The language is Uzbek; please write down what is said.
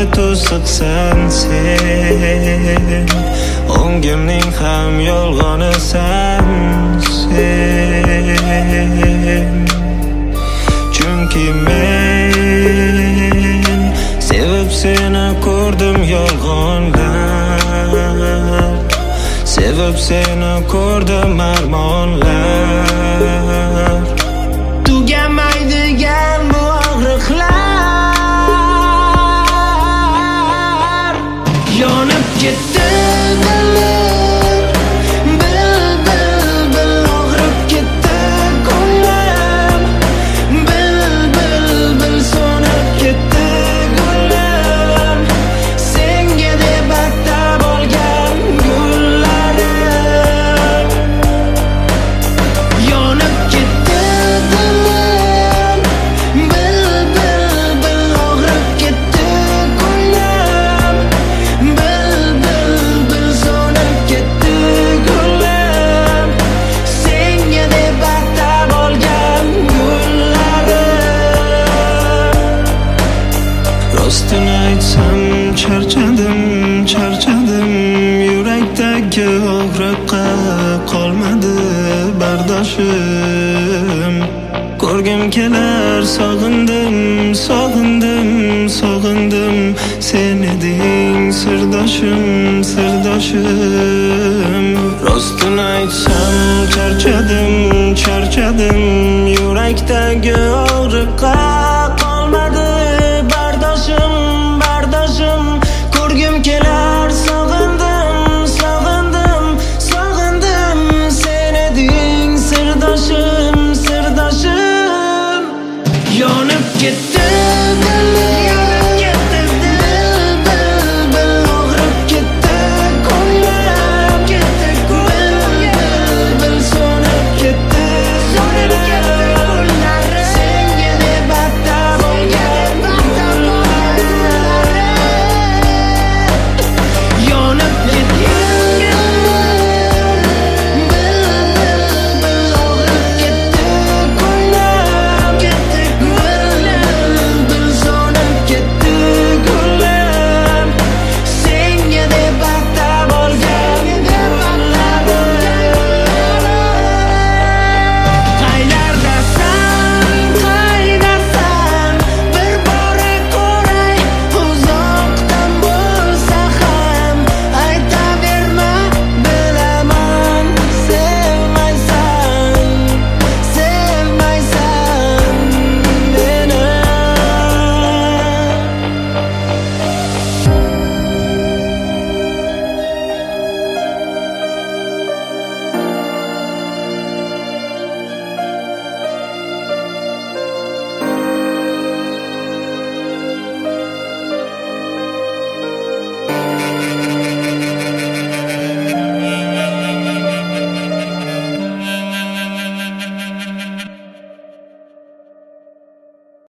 to'siqsan sen, o'ngimning ham yolg'onisan sen. Chunki men sevib seni ko'rdim yolg'onlar, sevib seni ko'rdim armonlar. Tugamaydigan bu og'riqlar, yonib ketdi dilim, bil bil bil og'rib ketdi ko'nglim, bil bil bil so'nib ketdi gullim, senga deb atab olgan gullarim. Yonib ketdi dilim, bil bil bil og'rib ketdi ko'nglim, bil bil bil so'nib ketdi gullim, senga deb atab olgan gullarim. Rostini aytsam charchadim, charchadim, yurakdagi og'riqqa qolmadi bardoshim. Ko'rgim kelar, sog'indim, sog'indim, sog'indim, sen eding sirdoshim, sirdoshim. Rostini aytsam charchadim, charchadim, yurakdagi og'riqqa